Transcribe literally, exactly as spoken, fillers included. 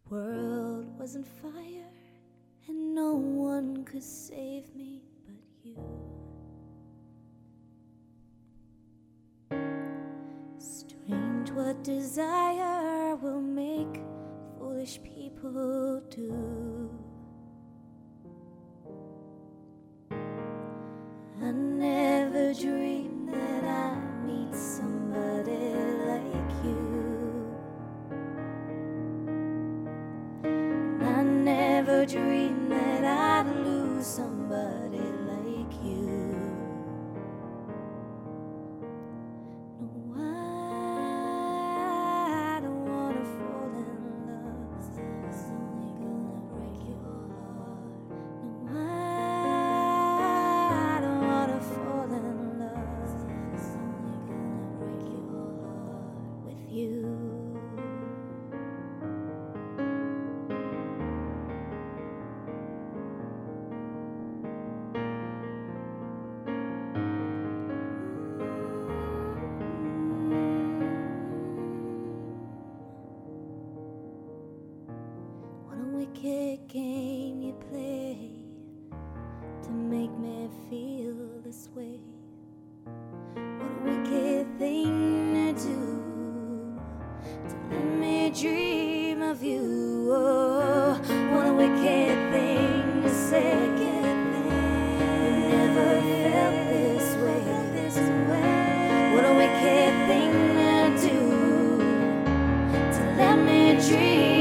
world was on fire, and no one could save me but you. Strange what desire will make foolish people do. I never dreamed that I'd meet somebody like you. I never dreamed that I'd lose somebody like you. No, I don't wanna fall in love. It's only gonna break your heart. No, I don't wanna fall in love. It's only gonna break your heart with you. What a wicked game you play to make me feel this way. What a wicked thing to do to let me dream of you. Oh, what a wicked thing to say. I never felt this way. What a wicked thing to do to let me dream